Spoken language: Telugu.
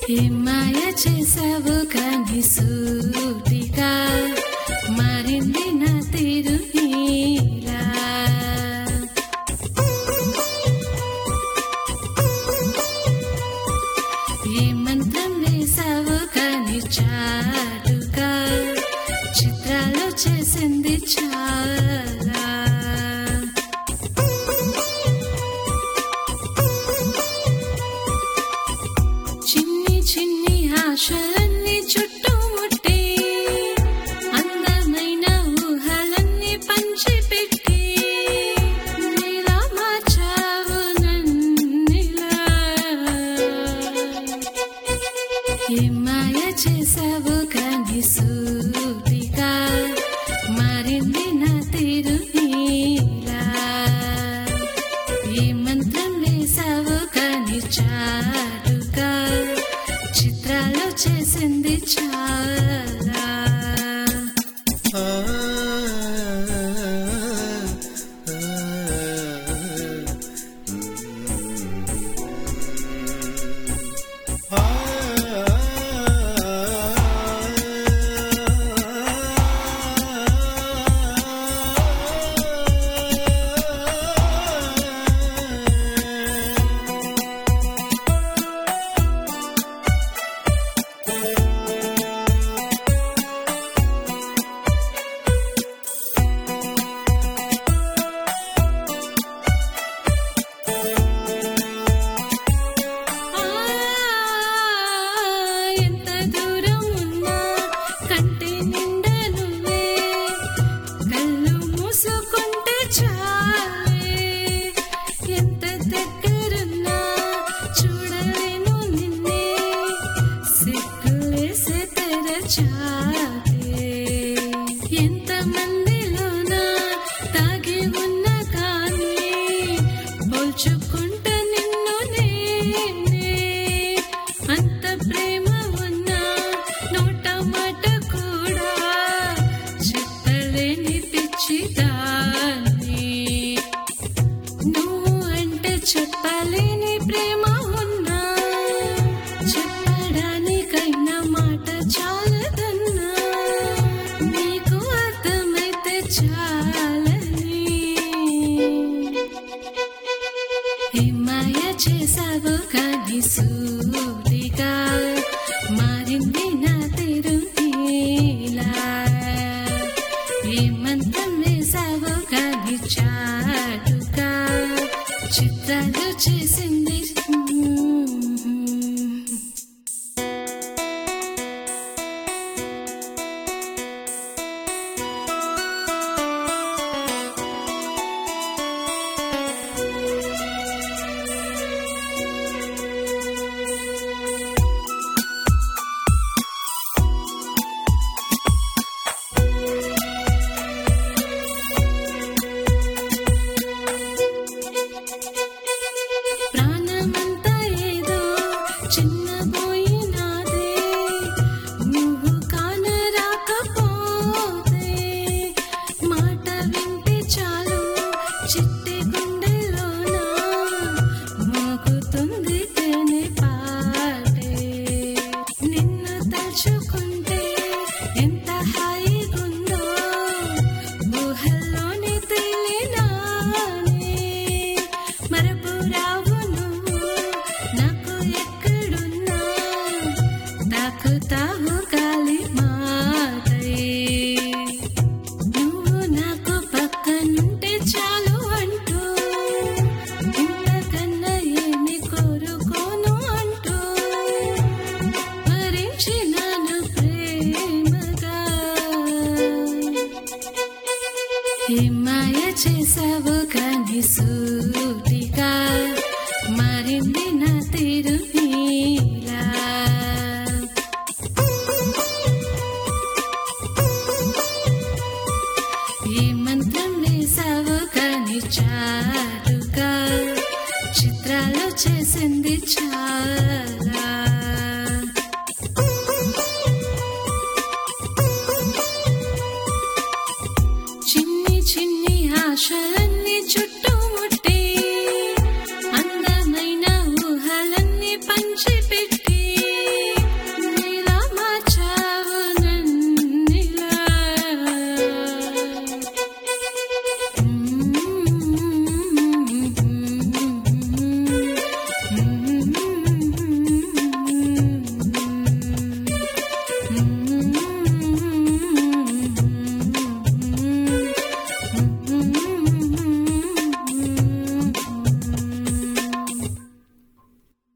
ఏం మాయ చేసావు కానీ సూటిగా మారింది నా తీరు నీలా. ఏ మంత్రం వేసావు కానీ చాటుగా చిత్రాలు చేసింది చాలా. చిన్ని చిన్ని ఆశలన్నీ చుట్టుముట్టి అందమైన ఊహలన్నీ పంచిపెట్టి నీలా మార్చావు నన్నిలా. ఏం మాయ చేసావు కానీ సూటిగా మారింది నా తీరు నీలా. ఏ మంత్రం వేసావు కానీ చాటుగా చిత్రాలు చేసింది చాలా. ఎంత దూరం ఉన్నా కంటి నిండా నువ్వే, కళ్ళు మూసుకుంటే చాలే. ఎంత దగ్గరున్నా చూడలేను నిన్నే, సిగ్గులేసే తెరచాలే. ఎంత మందిలోనా తాగి ఉన్నా కానీ పోల్చుకుంటా నిన్ను నేనే. అంత ప్రేమ ఉన్నా నోట మాట కూడా చెప్పలేని పిచ్చిదాన్ని. నువ్వు అంటే చెప్పలేని ప్రేమ ఉన్నా చెప్పడానికైనా మాట చాలదన్నా. నీకు అర్థమైతే చాలని. ఏం మాయ చేసావు కానీ సూటిగా మారింది నా తీరు నీలా. ఏ మంత్రం వేసావు కానీ చాటుగా చిత్రాలు చేసింది. ప్రాణమంతా ఏదో చిన్నబోయినాదే, నువ్వు కానరాకపోతే. మాట వింటే చాలు చిట్టి గుండెలోన మోగుతుంది తేనె పాటే. నిన్ను తలుచుకుంటే ఎంత హాయిగుందో ఊహల్లోనే తేలినానే. మరపు రావు నువ్వు నాకు ఎక్కడున్నా, తాకుతావు గాలి మాటై. నువ్వు నాకు పక్కనుంటే చాలు అంటూ ఇంతకన్నా ఏమి కోరుకోను అంటూ భరించినాను ప్రేమగా. ఏం మాయ చేసావు కానీ సూటిగా మారింది నా తీరు నీలా. ఏ మంత్రం వేసావు కానీ చాటుగా చిత్రాలు చేసింది చాలా.